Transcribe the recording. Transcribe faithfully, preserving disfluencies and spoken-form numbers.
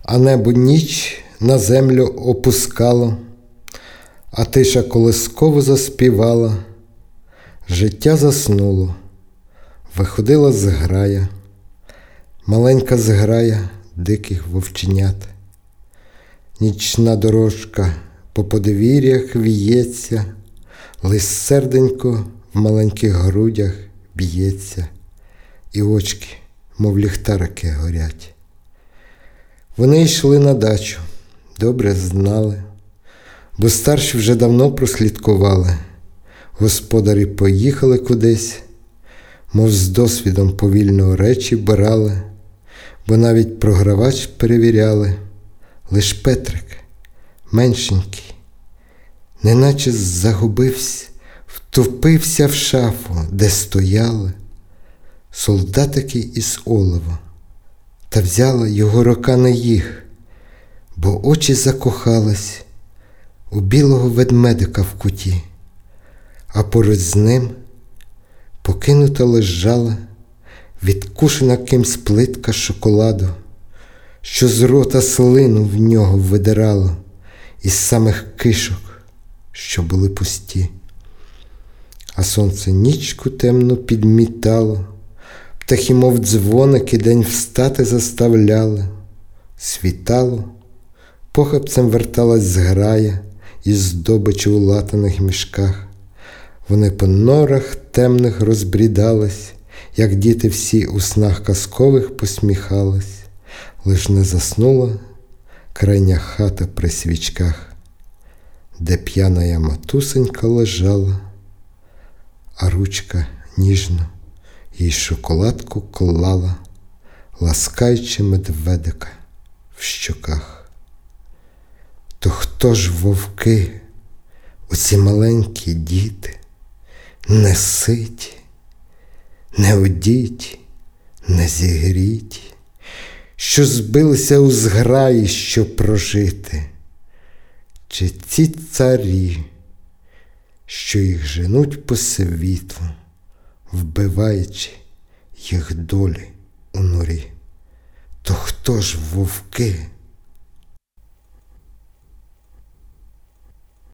А небо ніч на землю опускало, а тиша колисково заспівала. Життя заснуло, виходила зграя, маленька зграя диких вовченят. Нічна дорожка по подвір'ях віється, лиш серденько в маленьких грудях б'ється, і очки, мов ліхтарики, горять. Вони йшли на дачу, добре знали, бо старші вже давно прослідкували. Господарі поїхали кудись, мов з досвідом повільно речі брали, бо навіть програвач перевіряли. Лиш Петрик, меншенький, неначе загубився, втопився в шафу, де стояли солдатики із олова. Та взяла його рука на їх, бо очі закохались у білого ведмедика в куті, а поруч з ним покинута лежала відкушена кимсь плитка шоколаду, що з рота слину в нього видирало із самих кишок, що були пусті. А сонце нічку темну підмітало, птахи, мов дзвоники, день встати заставляли. Світало, похапцем верталась зграя із здобичі у латаних мішках. Вони по норах темних розбрідались, як діти всі у снах казкових посміхались. Лиш не заснула крайня хата при свічках, де п'яная матусенька лежала, а ручка ніжно їй шоколадку клала, ласкаючи медведика в щоках. То хто ж вовки, оці маленькі діти, не ситі, не одіті, не зігріті, що збилися у зграї, щоб прожити? Чи ці царі, що їх женуть по світу, вбиваючи їх долі у норі? То хто ж вовки?